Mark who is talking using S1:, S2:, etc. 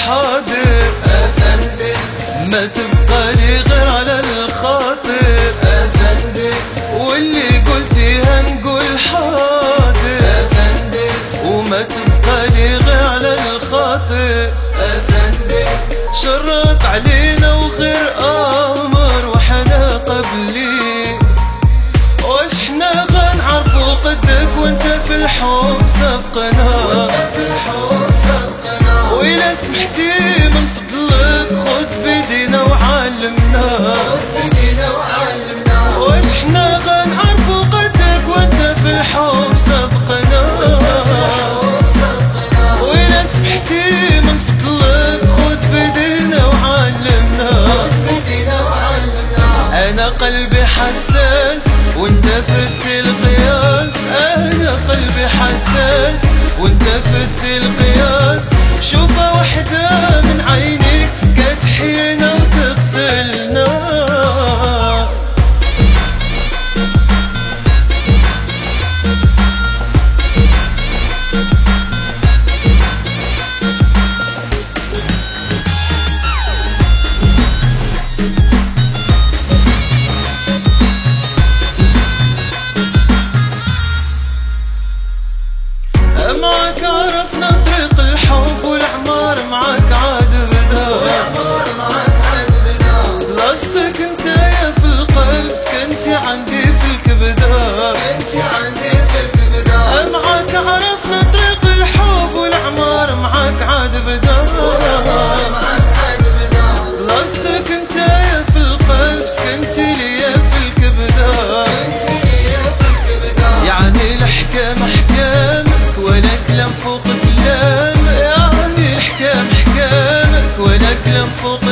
S1: حاضر
S2: أفندم،
S1: ما تبقى لي غير على الخاطر
S2: أفندم،
S1: واللي قلتيها نقول حاضر
S2: أفندم،
S1: وما تبقى لي غير على الخاطر
S2: أفندم.
S1: شرط علينا وغير امر وحنا قبلي واش حنا غنعرفو قدك وانت في الحب سبقنا وإلا سمحتي من فضلك خد بيدينا وعلمنا واش حنا غنعرفو قدك وانت في الحب سبقنا وإلا سمحتي من فضلك خد بيدينا وعلمنا أنا قلبي حساس وانت فت القياس أنا قلبي حساس وانت فت القياس شوفة وحدة من عينيك كتحينا وتقتلنا معك عرفنا طريق الحب والعمار معك عاد بدا بلاصتك انت يا في القلب سكنتي عندي في الكبدة معك عرفنا طريق الحب والعمار معك عاد بدا بلاصتك انت يا في القلب سكنتي لي في الكبدة يعني الحكام حكامك ولا كلام فوق كلام يعني الحكام حكامك ولا كلام فوق